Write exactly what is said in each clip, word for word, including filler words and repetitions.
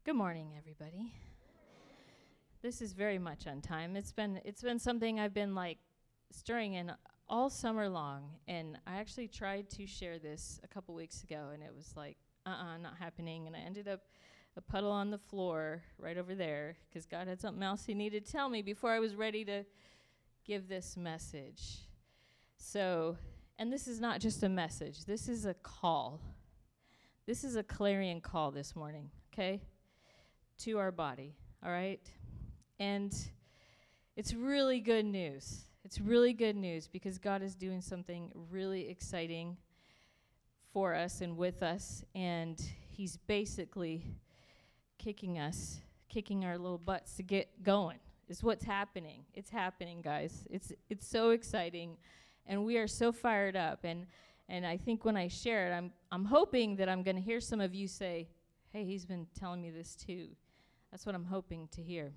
Good morning, everybody. This is very much on time. It's been it's been something I've been like stirring in all summer long, and I actually tried to share this a couple weeks ago, and it was like, uh-uh, not happening, and I ended up a puddle on the floor right over there because God had something else He needed to tell me before I was ready to give this message. So, and this is not just a message. This is a call. This is a clarion call this morning, okay, to our body, all right? And it's really good news. It's really good news because God is doing something really exciting for us and with us, and He's basically kicking us, kicking our little butts to get going, is what's happening. It's happening, guys. It's it's so exciting, and we are so fired up. And and I think when I share it, I'm I'm hoping that I'm going to hear some of you say, hey, He's been telling me this too. That's what I'm hoping to hear.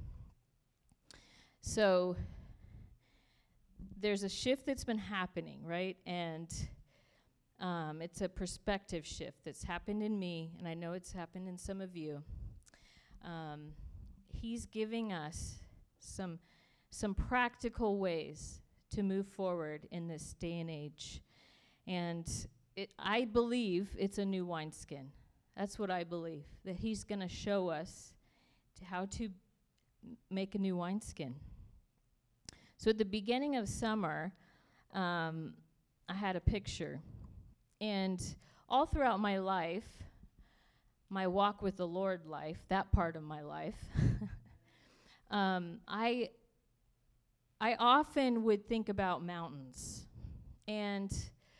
So there's a shift that's been happening, right? And um, it's a perspective shift that's happened in me, and I know it's happened in some of you. Um, he's giving us some some practical ways to move forward in this day and age. And it, I believe it's a new wineskin. That's what I believe, that He's going to show us to how to m- make a new wineskin. So at the beginning of summer, um, I had a picture. And all throughout my life, my walk with the Lord life, that part of my life, um, I I often would think about mountains. And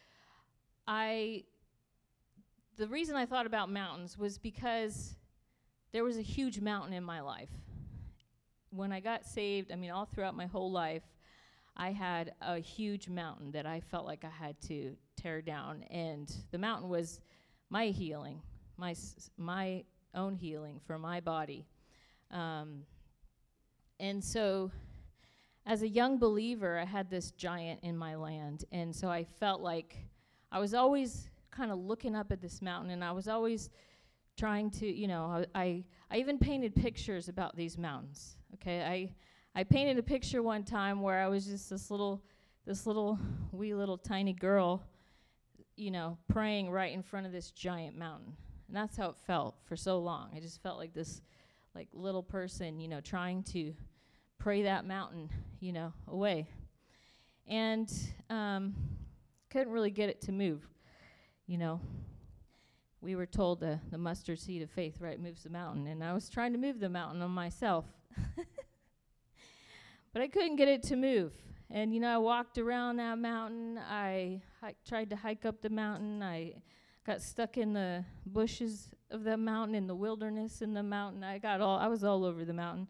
I the reason I thought about mountains was because there was a huge mountain in my life. When I got saved, I mean, all throughout my whole life, I had a huge mountain that I felt like I had to tear down. And the mountain was my healing, my s- my own healing for my body. Um, and so as a young believer, I had this giant in my land. And so I felt like I was always kind of looking up at this mountain, and I was always trying to, you know, I, I I even painted pictures about these mountains. Okay, I I painted a picture one time where I was just this little this little wee little tiny girl, you know, praying right in front of this giant mountain. And that's how it felt for so long. I just felt like this like little person, you know, trying to pray that mountain, you know, away. And um couldn't really get it to move, you know. We were told the, the mustard seed of faith, right, moves the mountain. And I was trying to move the mountain on myself. But I couldn't get it to move. And, you know, I walked around that mountain. I hi- tried to hike up the mountain. I got stuck in the bushes of the mountain, in the wilderness in the mountain. I got all, I was all over the mountain.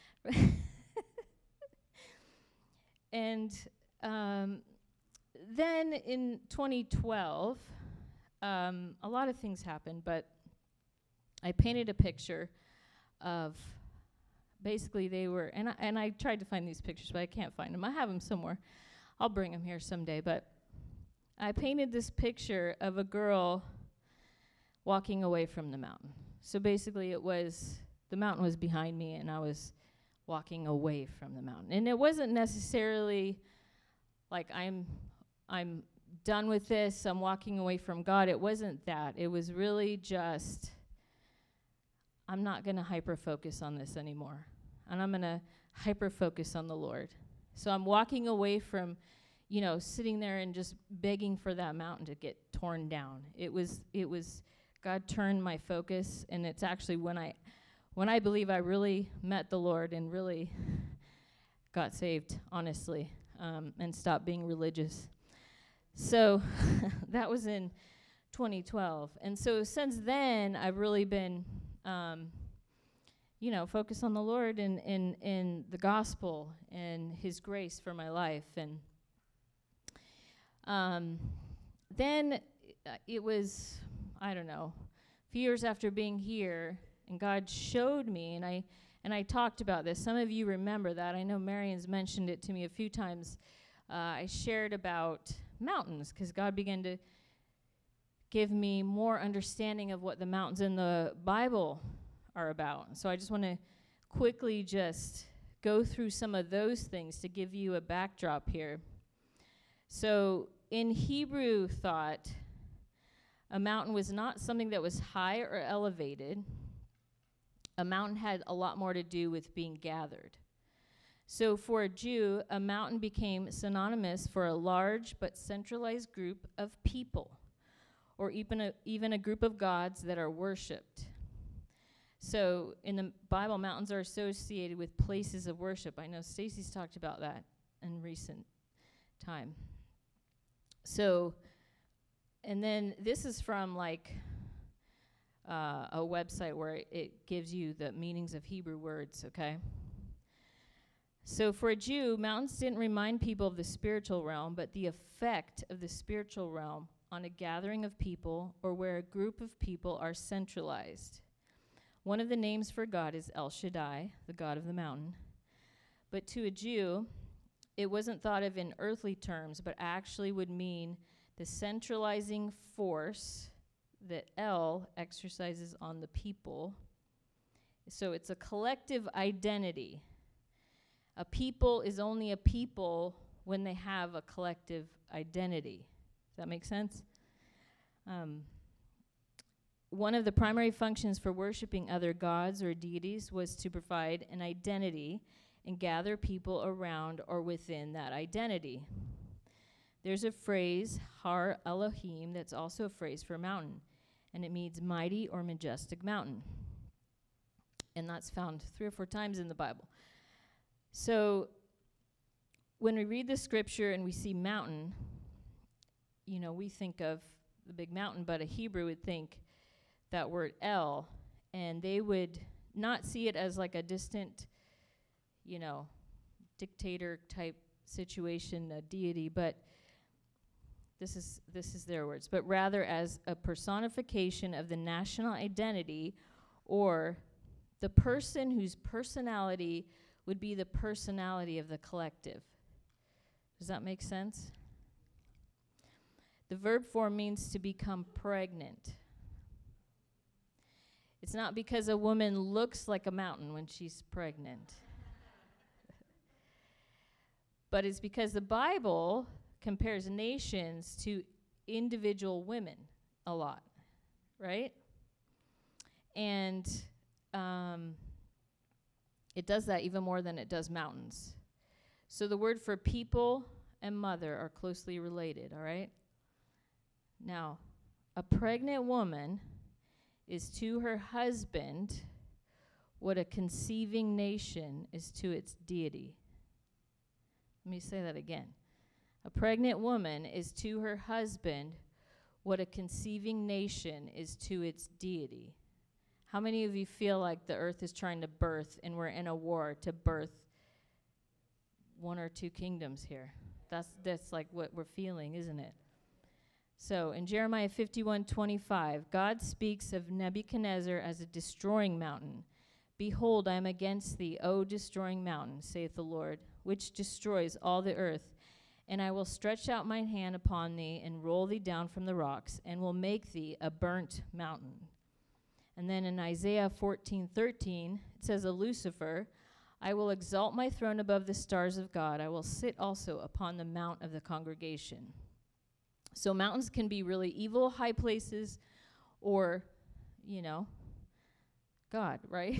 And um, then in twenty twelve, Um, a lot of things happened, but I painted a picture of, basically they were, and I, and I tried to find these pictures, but I can't find them. I have them somewhere. I'll bring them here someday. But I painted this picture of a girl walking away from the mountain. So basically it was, the mountain was behind me, and I was walking away from the mountain. And it wasn't necessarily like I'm, I'm done with this, I'm walking away from God. It wasn't that. It was really just, I'm not going to hyper-focus on this anymore. And I'm going to hyper-focus on the Lord. So I'm walking away from, you know, sitting there and just begging for that mountain to get torn down. It was, it was, God turned my focus, and it's actually when I, when I believe I really met the Lord and really got saved, honestly, um, and stopped being religious. So that was in twenty twelve. And so since then, I've really been, um, you know, focused on the Lord and in, in the gospel and His grace for my life. And um, then uh, it was, I don't know, a few years after being here, and God showed me, and I and I talked about this. Some of you remember that. I know Marion's mentioned it to me a few times. Uh, I shared about mountains because God began to give me more understanding of what the mountains in the Bible are about. So I just want to quickly just go through some of those things to give you a backdrop here. So in Hebrew thought, a mountain was not something that was high or elevated. A mountain had a lot more to do with being gathered. So for a Jew, a mountain became synonymous for a large but centralized group of people, or even a, even a group of gods that are worshipped. So in the Bible, mountains are associated with places of worship. I know Stacy's talked about that in recent time. So, and then this is from like uh, a website where it, it gives you the meanings of Hebrew words, okay? So for a Jew, mountains didn't remind people of the spiritual realm, but the effect of the spiritual realm on a gathering of people or where a group of people are centralized. One of the names for God is El Shaddai, the God of the mountain. But to a Jew, it wasn't thought of in earthly terms, but actually would mean the centralizing force that El exercises on the people. So it's a collective identity. A people is only a people when they have a collective identity. Does that make sense? Um, one of the primary functions for worshiping other gods or deities was to provide an identity and gather people around or within that identity. There's a phrase, Har Elohim, that's also a phrase for mountain, and it means mighty or majestic mountain. And that's found three or four times in the Bible. So when we read the scripture and we see mountain, you know, we think of the big mountain, but a Hebrew would think that word El, and they would not see it as like a distant, you know, dictator type situation, a deity, but this is this is their words, but rather as a personification of the national identity or the person whose personality would be the personality of the collective. Does that make sense? The verb form means to become pregnant. It's not because a woman looks like a mountain when she's pregnant. But it's because the Bible compares nations to individual women a lot, right? And um, it does that even more than it does mountains. So the word for people and mother are closely related, all right? Now, a pregnant woman is to her husband what a conceiving nation is to its deity. Let me say that again. A pregnant woman is to her husband what a conceiving nation is to its deity. How many of you feel like the earth is trying to birth and we're in a war to birth one or two kingdoms here? That's that's like what we're feeling, isn't it? So in Jeremiah fifty-one twenty-five, God speaks of Nebuchadnezzar as a destroying mountain. Behold, I am against thee, O destroying mountain, saith the Lord, which destroys all the earth. And I will stretch out mine hand upon thee, and roll thee down from the rocks, and will make thee a burnt mountain. And then in Isaiah fourteen thirteen, it says of Lucifer, I will exalt my throne above the stars of God. I will sit also upon the mount of the congregation. So mountains can be really evil, high places, or, you know, God, right?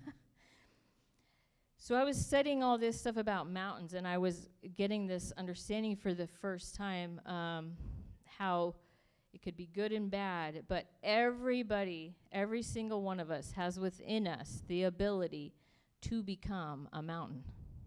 So I was studying all this stuff about mountains, and I was getting this understanding for the first time, um, how it could be good and bad, but everybody, every single one of us has within us the ability to become a mountain.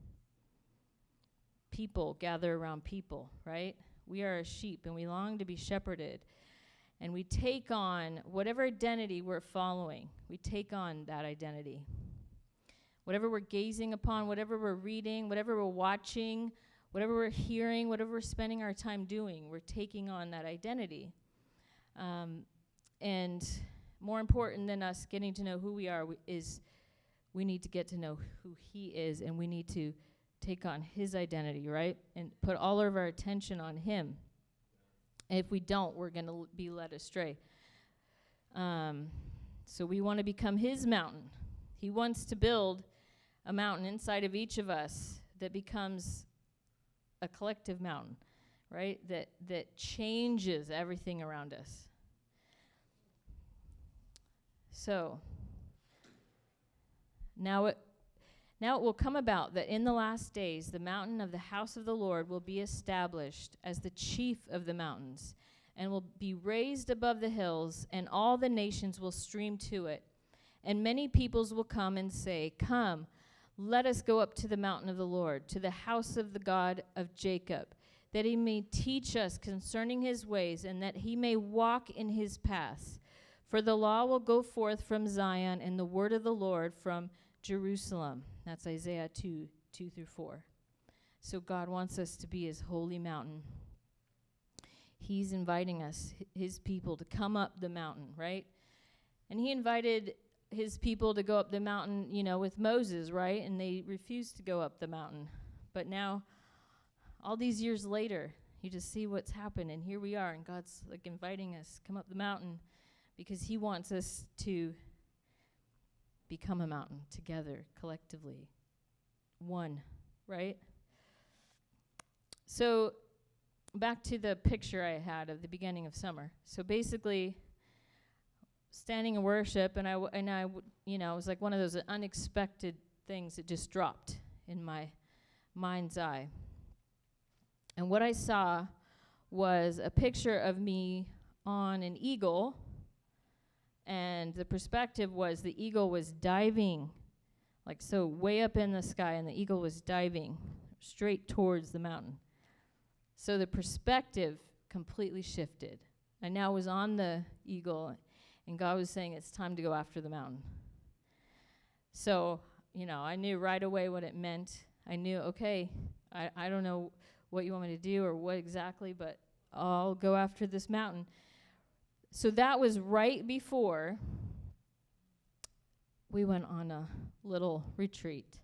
People gather around people, right? We are a sheep, and we long to be shepherded. And we take on whatever identity we're following. We take on that identity. Whatever we're gazing upon, whatever we're reading, whatever we're watching, whatever we're hearing, whatever we're spending our time doing, we're taking on that identity. Um, and more important than us getting to know who we are w- is we need to get to know who he is, and we need to take on his identity, right? And put all of our attention on him. And if we don't, we're going to l- be led astray. Um, So we want to become his mountain. He wants to build a mountain inside of each of us that becomes a collective mountain, right? That that changes everything around us. So now it now it will come about that in the last days the mountain of the house of the Lord will be established as the chief of the mountains, and will be raised above the hills, and all the nations will stream to it. And many peoples will come and say, "Come, let us go up to the mountain of the Lord, to the house of the God of Jacob, that he may teach us concerning his ways, and that he may walk in his paths. For the law will go forth from Zion, and the word of the Lord from Jerusalem." That's Isaiah two, two through four. So God wants us to be his holy mountain. He's inviting us, his people, to come up the mountain, right? And he invited his people to go up the mountain, you know, with Moses, right? And they refused to go up the mountain. But now, all these years later, you just see what's happened, and here we are, and God's like inviting us, come up the mountain, because he wants us to become a mountain together, collectively. One, right? So, back to the picture I had of the beginning of summer. So basically, standing in worship, and I w- and I w- you know, it was like one of those unexpected things that just dropped in my mind's eye. And what I saw was a picture of me on an eagle, and the perspective was the eagle was diving, like so way up in the sky, and the eagle was diving straight towards the mountain. So the perspective completely shifted. I now was on the eagle, and God was saying, it's time to go after the mountain. So, you know, I knew right away what it meant. I knew, okay, I, I don't know what you want me to do or what exactly, but I'll go after this mountain. So that was right before we went on a little retreat.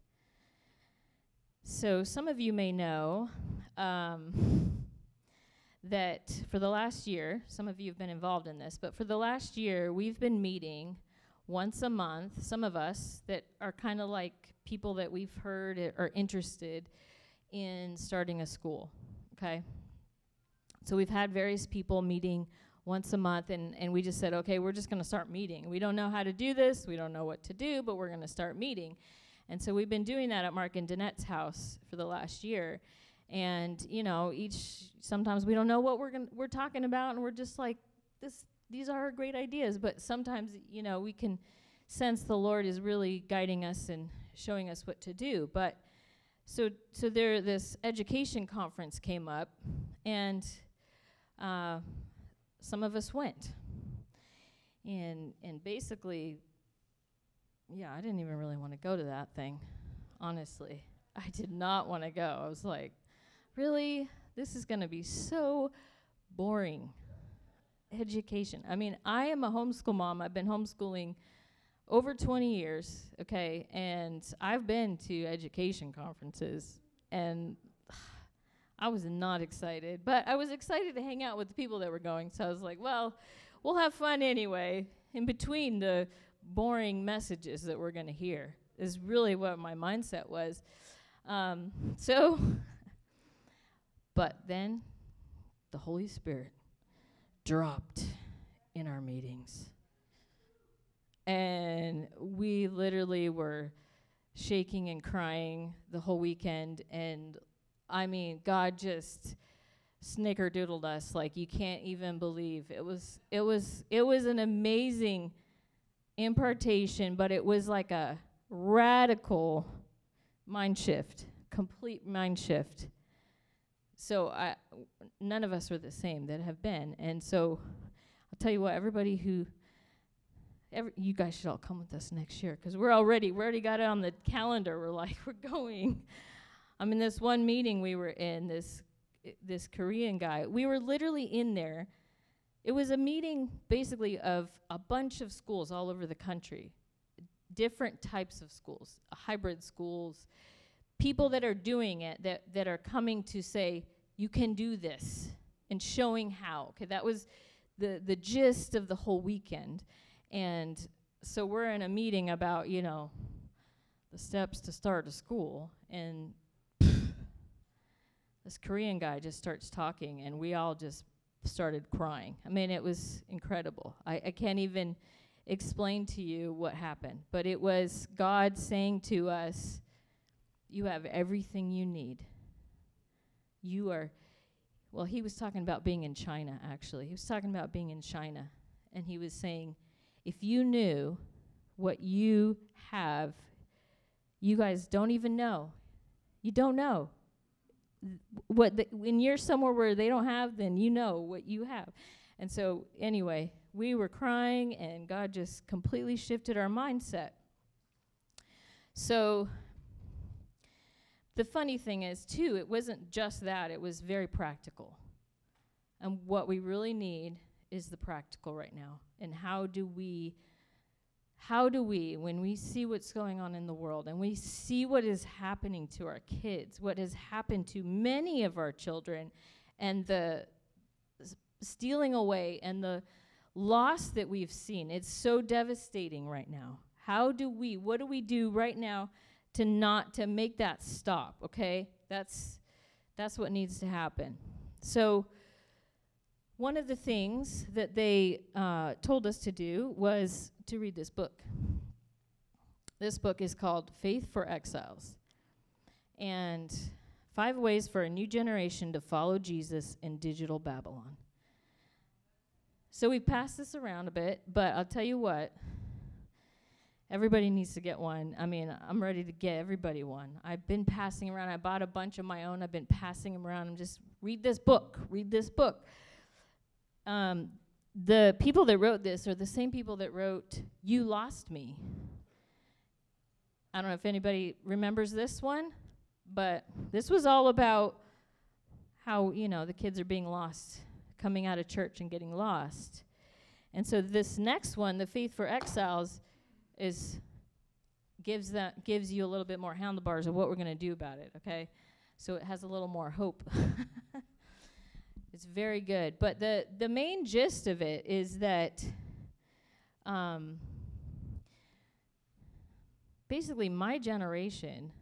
So some of you may know um, that for the last year, some of you have been involved in this, but for the last year, we've been meeting once a month, some of us that are kind of like people that we've heard are interested in starting a school, okay? So we've had various people meeting once a month, and, and we just said, okay, we're just going to start meeting. We don't know how to do this. We don't know what to do, but we're going to start meeting. And so we've been doing that at Mark and Danette's house for the last year. And, you know, each, sometimes we don't know what we're gonna, we're talking about, and we're just like, this, these are great ideas. But sometimes, you know, we can sense the Lord is really guiding us and showing us what to do. But so, so there, this education conference came up, and uh, some of us went. And, and basically, yeah, I didn't even really want to go to that thing, honestly. I did not want to go. I was like, really? This is going to be so boring. Education. I mean, I am a homeschool mom. I've been homeschooling over twenty years, okay, and I've been to education conferences, and I was not excited. But I was excited to hang out with the people that were going, so I was like, well, we'll have fun anyway, in between the boring messages that we're going to hear, is really what my mindset was. Um, so, but then the Holy Spirit dropped in our meetings. And we literally were shaking and crying the whole weekend. And I mean, God just snickerdoodled us like you can't even believe. It was, it was, it was an amazing impartation, but it was like a radical mind shift, complete mind shift. So I, none of us are the same that have been. And so I'll tell you what, everybody who, every, you guys should all come with us next year, because we're already, we already got it on the calendar. We're like, we're going. I mean, this one meeting we were in, this, this Korean guy, we were literally in there. It was a meeting basically of a bunch of schools all over the country, different types of schools, hybrid schools, people that are doing it, that, that are coming to say, you can do this, and showing how. Okay, that was the, the gist of the whole weekend. And so we're in a meeting about, you know, the steps to start a school, and this Korean guy just starts talking, and we all just started crying. I mean, it was incredible. I, I can't even explain to you what happened, but it was God saying to us, you have everything you need. You are, well, he was talking about being in China, actually. He was talking about being in China, and he was saying, if you knew what you have, you guys don't even know. You don't know. What the, when you're somewhere where they don't have, then you know what you have. And so anyway, we were crying, and God just completely shifted our mindset. So the funny thing is, too, it wasn't just that. It was very practical. And what we really need is the practical right now. And how do we, how do we, when we see what's going on in the world, and we see what is happening to our kids, what has happened to many of our children, and the s- stealing away and the loss that we've seen, it's so devastating right now. How do we, what do we do right now to not, to make that stop, okay? That's, that's what needs to happen. So one of the things that they uh, told us to do was to read this book. This book is called Faith for Exiles. And Five Ways for a New Generation to Follow Jesus in Digital Babylon. So we passed this around a bit, but I'll tell you what, everybody needs to get one. I mean, I'm ready to get everybody one. I've been passing around. I bought a bunch of my own. I've been passing them around. I'm just, read this book. Read this book. Um, the people that wrote this are the same people that wrote You Lost Me. I don't know if anybody remembers this one, but this was all about how, you know, the kids are being lost, coming out of church and getting lost. And so this next one, the Faith for Exiles, is gives that gives you a little bit more handlebars of what we're going to do about it, okay? So it has a little more hope. It's very good. But the, the main gist of it is that um, basically my generation,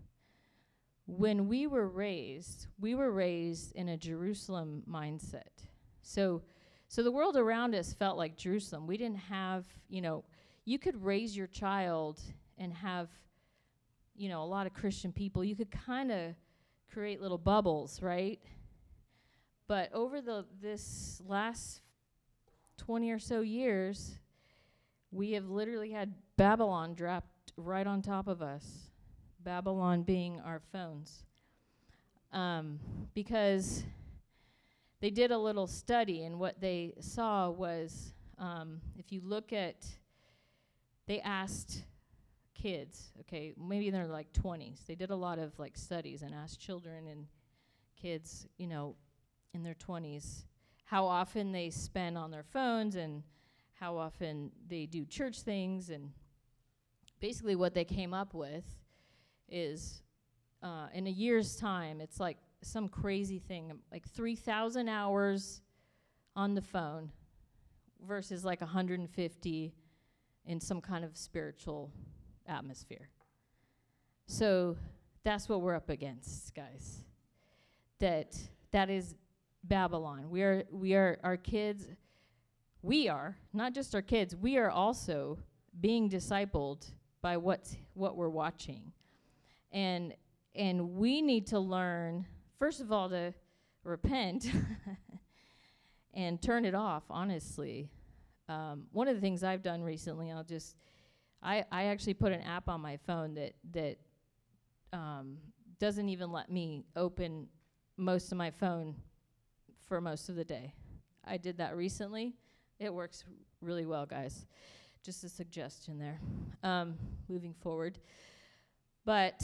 when we were raised, we were raised in a Jerusalem mindset. So, so the world around us felt like Jerusalem. We didn't have, you know, you could raise your child and have, you know, a lot of Christian people. You could kind of create little bubbles, right? But over the this last twenty or so years, we have literally had Babylon dropped right on top of us. Babylon being our phones. Um, because they did a little study, and what they saw was, um, if you look at, they asked kids, okay, maybe they're like twenties. They did a lot of like studies and asked children and kids, you know, in their twenties, how often they spend on their phones and how often they do church things. And basically what they came up with is uh, in a year's time, it's like some crazy thing, like three thousand hours on the phone versus like one hundred fifty in some kind of spiritual atmosphere. So that's what we're up against, guys. That that is Babylon. We are we are our kids, we are, not just our kids, we are also being discipled by what's what we're watching. And and we need to learn, first of all, to repent and turn it off, honestly. Um, one of the things I've done recently, I'll just, I, I actually put an app on my phone that, that um, doesn't even let me open most of my phone for most of the day. I did that recently. It works really well, guys. Just a suggestion there, um, moving forward. But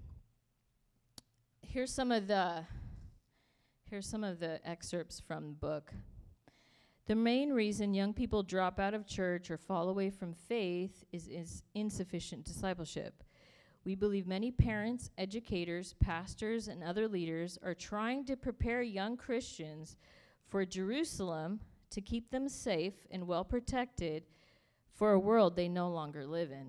here's some of the here's some of the excerpts from the book. The main reason young people drop out of church or fall away from faith is, is insufficient discipleship. We believe many parents, educators, pastors, and other leaders are trying to prepare young Christians for Jerusalem to keep them safe and well protected for a world they no longer live in.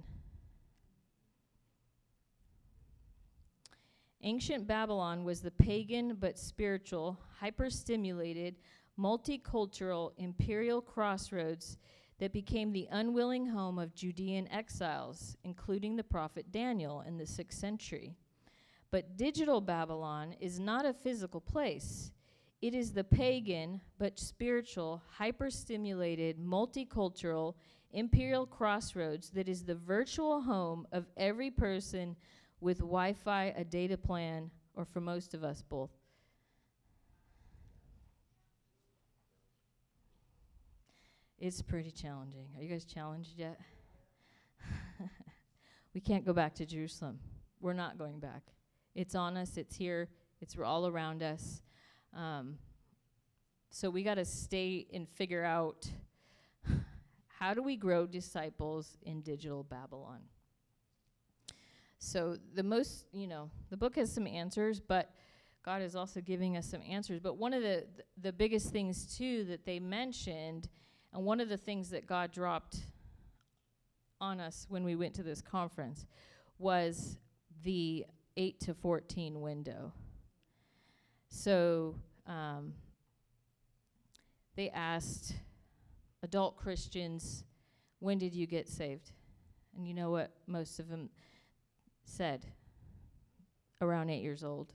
Ancient Babylon was the pagan but spiritual, hyper-stimulated, multicultural imperial crossroads that became the unwilling home of Judean exiles, including the prophet Daniel in the sixth century. But digital Babylon is not a physical place. It is the pagan but spiritual, hyper-stimulated, multicultural, imperial crossroads that is the virtual home of every person with Wi-Fi, a data plan, or for most of us, both. It's pretty challenging. Are you guys challenged yet? We can't go back to Jerusalem. We're not going back. It's on us. It's here. It's all around us. Um, so we got to stay and figure out how do we grow disciples in digital Babylon. So the most, you know, the book has some answers, but God is also giving us some answers. But one of the th- the biggest things, too, that they mentioned, and one of the things that God dropped on us when we went to this conference, was the eight to fourteen window. So um, they asked adult Christians, when did you get saved? And you know what most of them said? Around eight years old.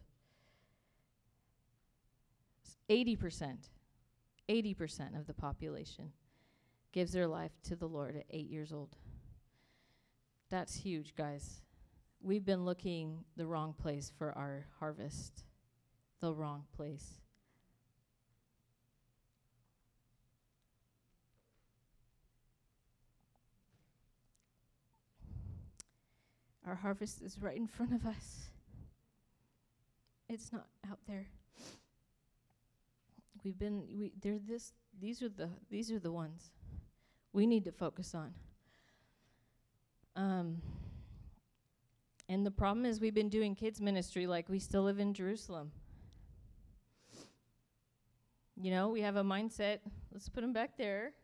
eighty percent, eighty percent of the population gives their life to the Lord at eight years old. That's huge, guys. We've been looking the wrong place for our harvest. The wrong place. Our harvest is right in front of us. It's not out there. We've been we they're this these are the these are the ones we need to focus on. Um and the problem is we've been doing kids ministry like we still live in Jerusalem. You know, we have a mindset, let's put them back there.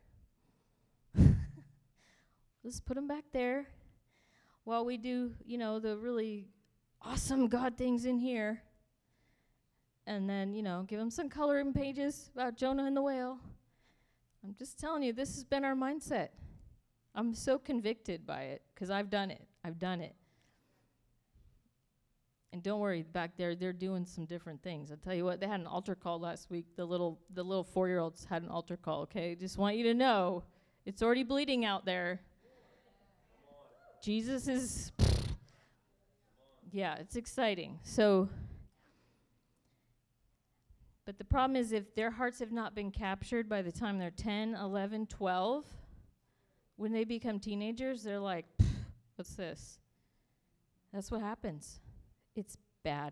Let's put them back there while we do, you know, the really awesome God things in here. And then, you know, give them some coloring pages about Jonah and the whale. I'm just telling you, this has been our mindset. I'm so convicted by it because I've done it. I've done it. And don't worry, back there, they're doing some different things. I'll tell you what, they had an altar call last week. The little the little four-year-olds had an altar call, okay? Just want you to know, it's already bleeding out there. Jesus is, yeah, it's exciting. So, but the problem is if their hearts have not been captured by the time they're ten, eleven, twelve, when they become teenagers, they're like, what's this? That's what happens. It's bad.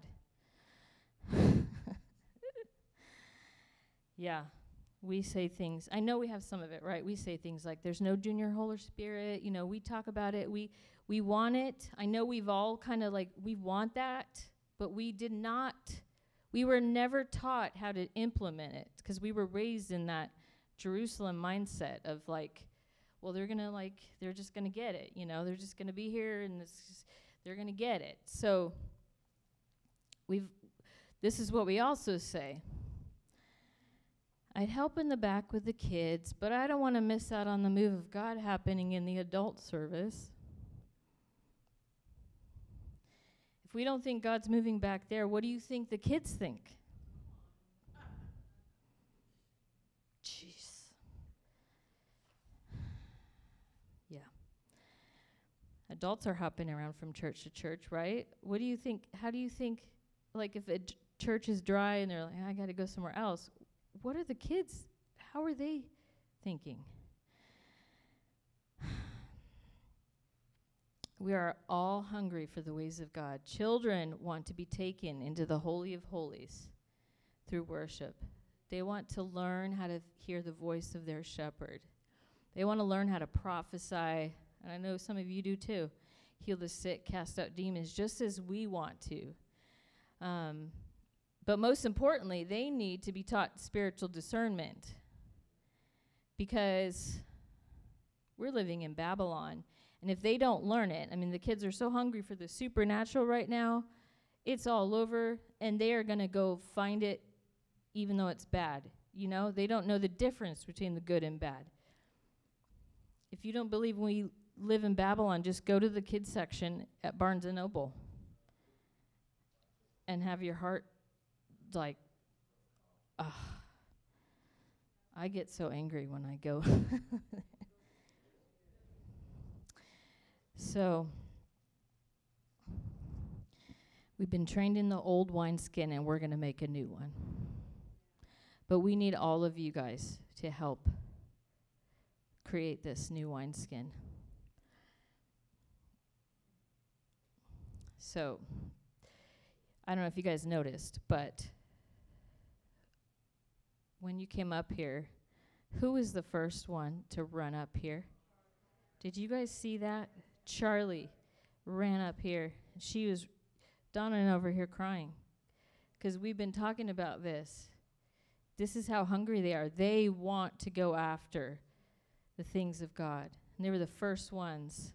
Yeah, we say things. I know we have some of it, right? We say things like, there's no junior Holy Spirit. You know, we talk about it. We we want it. I know we've all kind of like, we want that, but we did not, we were never taught how to implement it because we were raised in that Jerusalem mindset of like, well, they're going to like, they're just going to get it. You know, they're just going to be here and this, they're going to get it. So we've, this is what we also say. I'd help in the back with the kids, but I don't want to miss out on the move of God happening in the adult service. If we don't think God's moving back there, what do you think the kids think? Jeez. Yeah. Adults are hopping around from church to church, right? What do you think? How do you think, like if a d- church is dry and they're like, I got to go somewhere else, what are the kids, how are they thinking? We are all hungry for the ways of God. Children want to be taken into the Holy of Holies through worship. They want to learn how to f- hear the voice of their shepherd. They want to learn how to prophesy, and I know some of you do too, heal the sick, cast out demons, just as we want to. Um, But most importantly, they need to be taught spiritual discernment because We're living in Babylon. And if they don't learn it, I mean, the kids are so hungry for the supernatural right now. It's all over, and they are going to go find it even though it's bad. You know, they don't know the difference between the good and bad. If you don't believe we live in Babylon, just go to the kids section at Barnes and Noble and have your heart like, ah. I get so angry when I go. So, we've been trained in the old wineskin, and we're going to make a new one. But we need all of you guys to help create this new wineskin. So, I don't know if you guys noticed, but when you came up here, who was the first one to run up here? Did you guys see that? Charlie ran up here. She was Donna and over here crying because we've been talking about this. This is how hungry they are. They want to go after the things of God. And they were the first ones.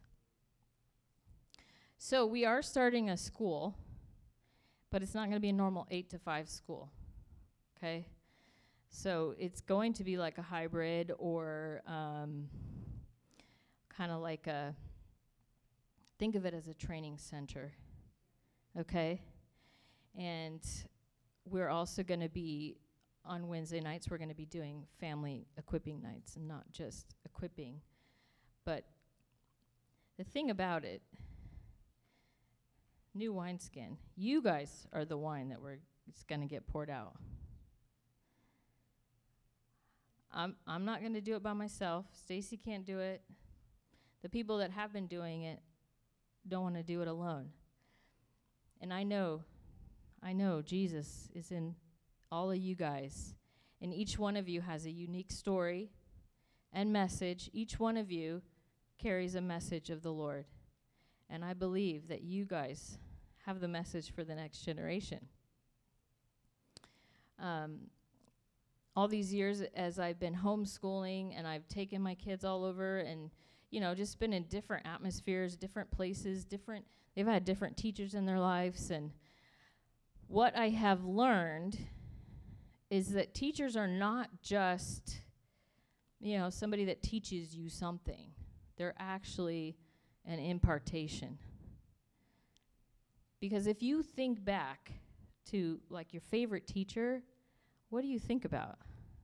So we are starting a school, but it's not going to be a normal eight to five school. Okay? So it's going to be like a hybrid or um, kind of like a, think of it as a training center. Okay? And we're also going to be, on Wednesday nights, we're going to be doing family equipping nights, and not just equipping. But the thing about it, new wineskin, you guys are the wine that we're it's going to get poured out. I'm I'm not going to do it by myself. Stacy can't do it. The people that have been doing it don't want to do it alone. And I know, I know Jesus is in all of you guys, and each one of you has a unique story and message. Each one of you carries a message of the Lord, and I believe that you guys have the message for the next generation. Um, all these years as I've been homeschooling and I've taken my kids all over and, you know, just been in different atmospheres, different places, different, they've had different teachers in their lives, and what I have learned is that teachers are not just, you know, somebody that teaches you something. They're actually an impartation. Because if you think back to, like, your favorite teacher, what do you think about?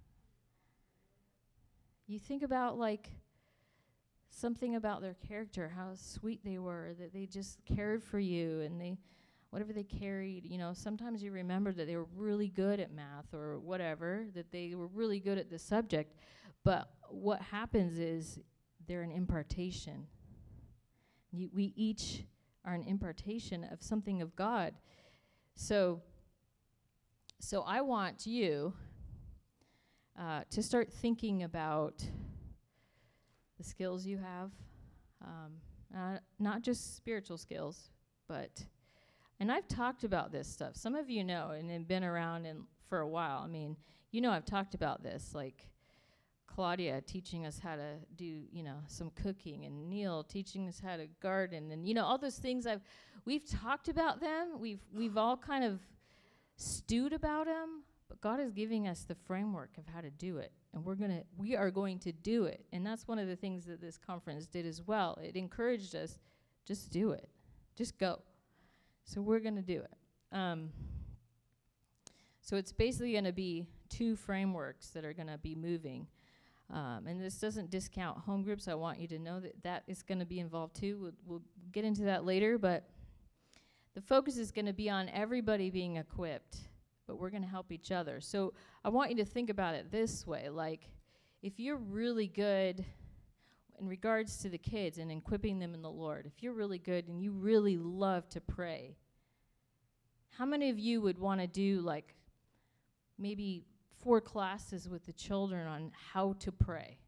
You think about, like, something about their character, how sweet they were, that they just cared for you, and they, whatever they carried, you know, sometimes you remember that they were really good at math or whatever, that they were really good at the subject. But what happens is they're an impartation. You, we each are an impartation of something of God. So, so I want you uh, to start thinking about the skills you have, um, uh, not just spiritual skills, but, and I've talked about this stuff. Some of you know and have been around in, for a while. I mean, you know I've talked about this, like Claudia teaching us how to do, you know, some cooking, and Neil teaching us how to garden, and, you know, all those things I've, we've talked about them. We've, we've all kind of stewed about them, but God is giving us the framework of how to do it. And we're going to, we are going to do it. And that's one of the things that this conference did as well. It encouraged us, just do it. Just go. So we're going to do it. Um, so it's basically going to be two frameworks that are going to be moving. Um, and this doesn't discount home groups. I want you to know that that is going to be involved too. We'll, we'll get into that later, but the focus is going to be on everybody being equipped, but we're going to help each other. So I want you to think about it this way. Like, if you're really good in regards to the kids and equipping them in the Lord, if you're really good and you really love to pray, how many of you would want to do, like, maybe four classes with the children on how to pray?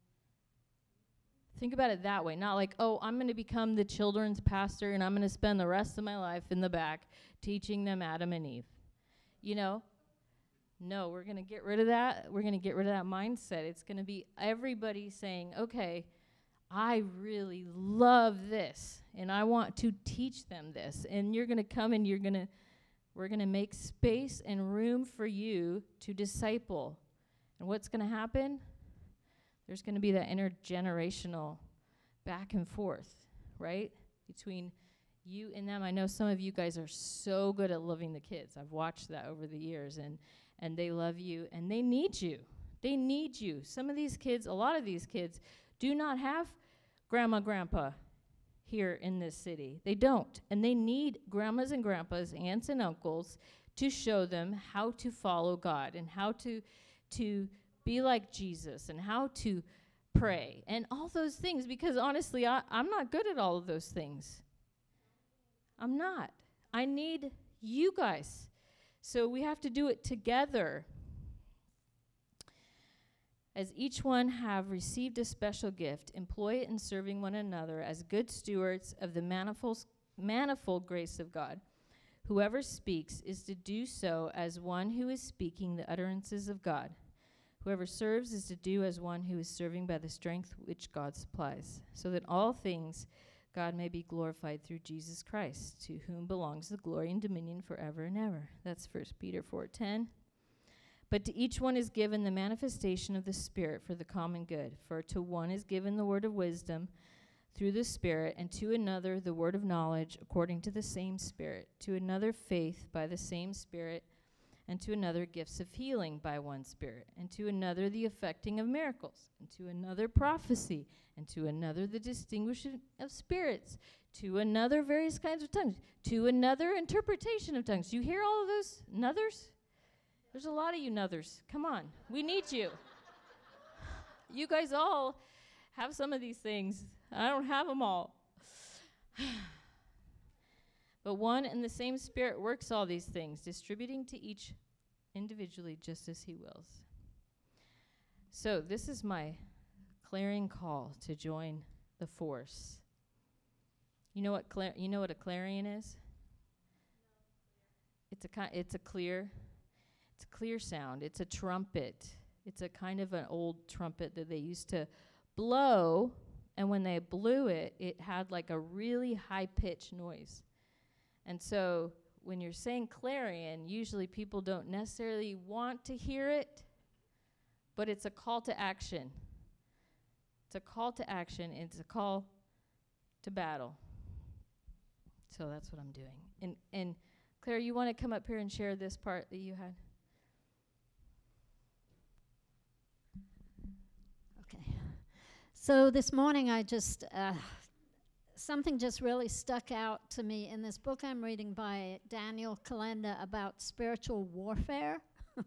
Think about it that way. Not like, oh, I'm going to become the children's pastor and I'm going to spend the rest of my life in the back teaching them Adam and Eve. You know? No, we're going to get rid of that. We're going to get rid of that mindset. It's going to be everybody saying, okay, I really love this, and I want to teach them this. And you're going to come and you're going to, we're going to make space and room for you to disciple. And what's going to happen? There's going to be that intergenerational back and forth, right? Between you and them. I know some of you guys are so good at loving the kids. I've watched that over the years, and, and they love you, and they need you. They need you. Some of these kids, a lot of these kids, do not have grandma, grandpa here in this city. They don't. And they need grandmas and grandpas, aunts and uncles to show them how to follow God and how to, to be like Jesus and how to pray and all those things. Because honestly, I, I'm not good at all of those things. I'm not. I need you guys. So we have to do it together. As each one have received a special gift, employ it in serving one another as good stewards of the manifold, manifold grace of God. Whoever speaks is to do so as one who is speaking the utterances of God. Whoever serves is to do as one who is serving by the strength which God supplies, so that all things God may be glorified through Jesus Christ, to whom belongs the glory and dominion forever and ever. That's First Peter four ten. But to each one is given the manifestation of the Spirit for the common good. For to one is given the word of wisdom through the Spirit, and to another the word of knowledge according to the same Spirit, to another faith by the same Spirit, and to another gifts of healing by one Spirit, and to another the effecting of miracles, and to another prophecy, and to another the distinguishing of spirits, to another various kinds of tongues, to another interpretation of tongues. You hear all of those nothers? There's a lot of you nothers. Come on. We need you. You guys all have some of these things. I don't have them all. But one and the same Spirit works all these things, distributing to each individually just as he wills. So this is my clarion call to join the force. You know what clar- you know what a clarion is? It's a ki- it's a clear it's a clear sound. It's a trumpet. It's a kind of an old trumpet that they used to blow, and when they blew it, it had like a really high-pitched noise. And so when you're saying clarion, usually people don't necessarily want to hear it, but it's a call to action. It's a call to action. And it's a call to battle. So that's what I'm doing. And and Claire, you want to come up here and share this part that you had? Okay. So this morning I just, uh, something just really stuck out to me in this book I'm reading by Daniel Kalenda about spiritual warfare,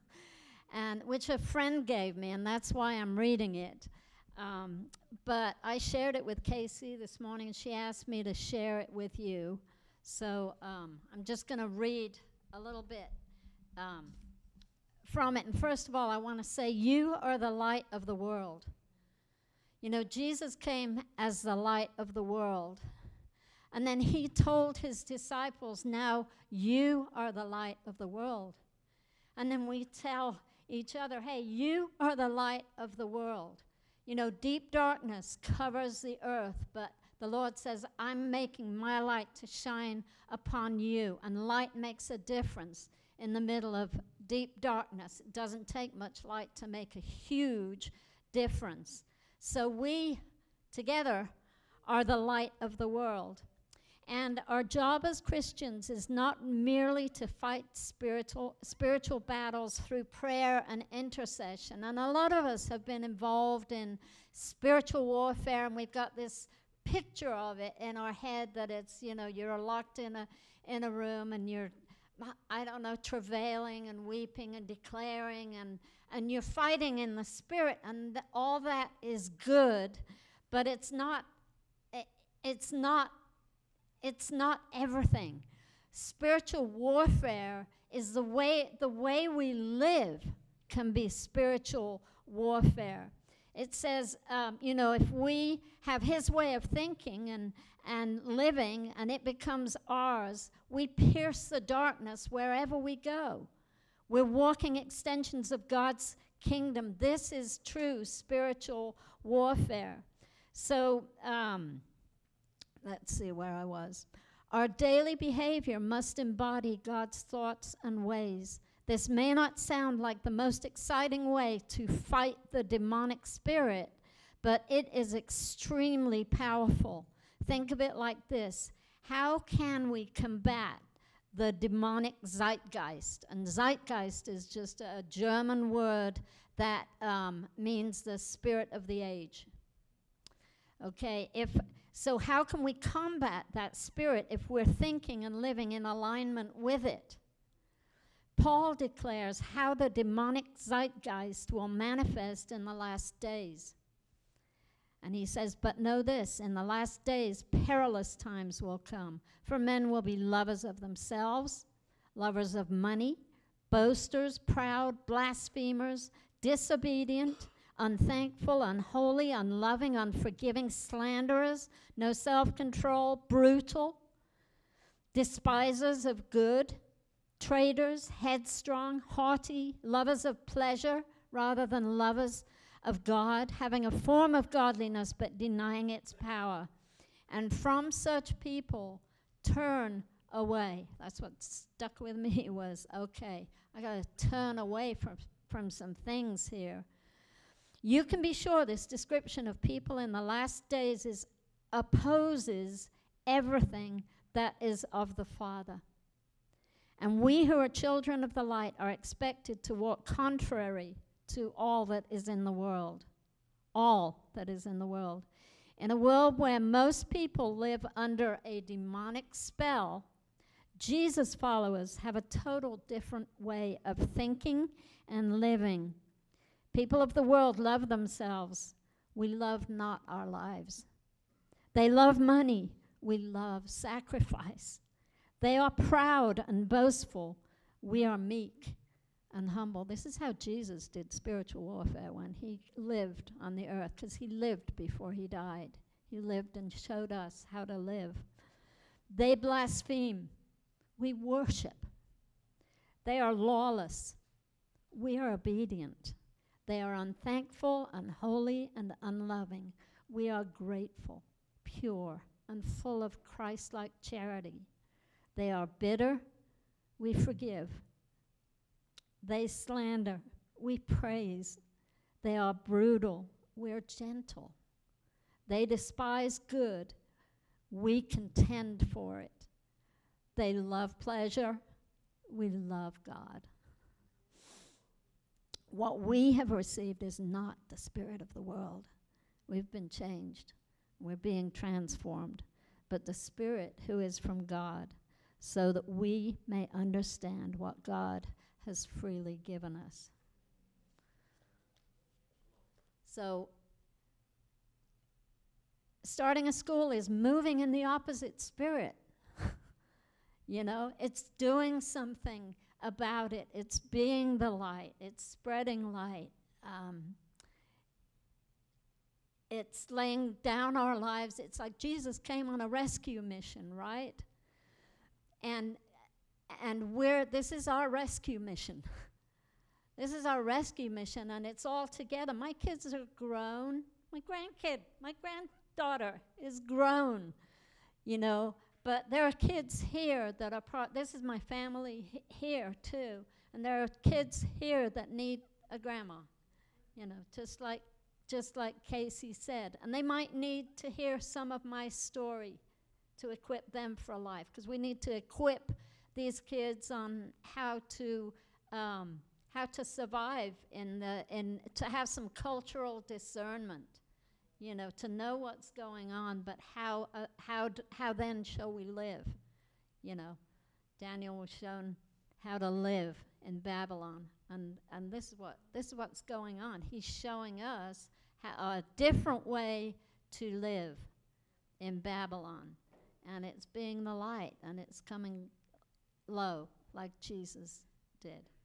and which a friend gave me, and that's why I'm reading it. Um, but I shared it with Casey this morning, and she asked me to share it with you. So um, I'm just going to read a little bit um, from it. And first of all, I want to say, you are the light of the world. You know, Jesus came as the light of the world. And then he told his disciples, now you are the light of the world. And then we tell each other, hey, you are the light of the world. You know, deep darkness covers the earth, but the Lord says, I'm making my light to shine upon you. And light makes a difference in the middle of deep darkness. It doesn't take much light to make a huge difference. So we, together, are the light of the world. And our job as Christians is not merely to fight spiritual spiritual battles through prayer and intercession. And a lot of us have been involved in spiritual warfare, and we've got this picture of it in our head that it's, you know, you're locked in a in a room and you're, I don't know, travailing and weeping and declaring, and, and you're fighting in the Spirit, and th- all that is good, but it's not, it, it's not, it's not everything. Spiritual warfare is the way, the way we live can be spiritual warfare. It says, um, you know, if we have his way of thinking and, and living, and it becomes ours, we pierce the darkness wherever we go. We're walking extensions of God's kingdom. This is true spiritual warfare. So um, let's see where I was. Our daily behavior must embody God's thoughts and ways. This may not sound like the most exciting way to fight the demonic spirit, but it is extremely powerful. Think of it like this. How can we combat the demonic zeitgeist? And zeitgeist is just a German word that um, means the spirit of the age. Okay, if so how can we combat that spirit if we're thinking and living in alignment with it? Paul declares how the demonic zeitgeist will manifest in the last days. And he says, but know this, in the last days, perilous times will come. For men will be lovers of themselves, lovers of money, boasters, proud, blasphemers, disobedient, unthankful, unholy, unloving, unforgiving, slanderers, no self-control, brutal, despisers of good, traitors, headstrong, haughty, lovers of pleasure rather than lovers of God, having a form of godliness but denying its power. And from such people, turn away. That's what stuck with me was, okay, I got to turn away from, from some things here. You can be sure this description of people in the last days is opposes everything that is of the Father. And we who are children of the light are expected to walk contrary to all that is in the world. All that is in the world. In a world where most people live under a demonic spell, Jesus followers have a total different way of thinking and living. People of the world love themselves. We love not our lives. They love money. We love sacrifice. They are proud and boastful. We are meek and humble. This is how Jesus did spiritual warfare when he lived on the earth, because he lived before he died. He lived and showed us how to live. They blaspheme. We worship. They are lawless. We are obedient. They are unthankful, unholy, and unloving. We are grateful, pure, and full of Christ-like charity. They are bitter. We forgive. They slander. We praise. They are brutal. We're gentle. They despise good. We contend for it. They love pleasure. We love God. What we have received is not the spirit of the world. We've been changed. We're being transformed. But the Spirit who is from God, so that we may understand what God has freely given us. So, starting a school is moving in the opposite spirit. You know, it's doing something about it. It's being the light. It's spreading light. Um, it's laying down our lives. It's like Jesus came on a rescue mission, right? And and we're this is our rescue mission. This is our rescue mission, and it's all together. My kids are grown. My grandkid, my granddaughter is grown, you know. But there are kids here that are part, this is my family h- here too. And there are kids here that need a grandma, you know, just like, just like Casey said. And they might need to hear some of my story to equip them for life, because we need to equip these kids on how to, um, how to survive in the, in, to have some cultural discernment. You know, to know what's going on, but how uh, how d- how then shall we live? You know, Daniel was shown how to live in Babylon, and and this is what this is what's going on. He's showing us how a different way to live in Babylon, and it's being the light, and it's coming low like Jesus did.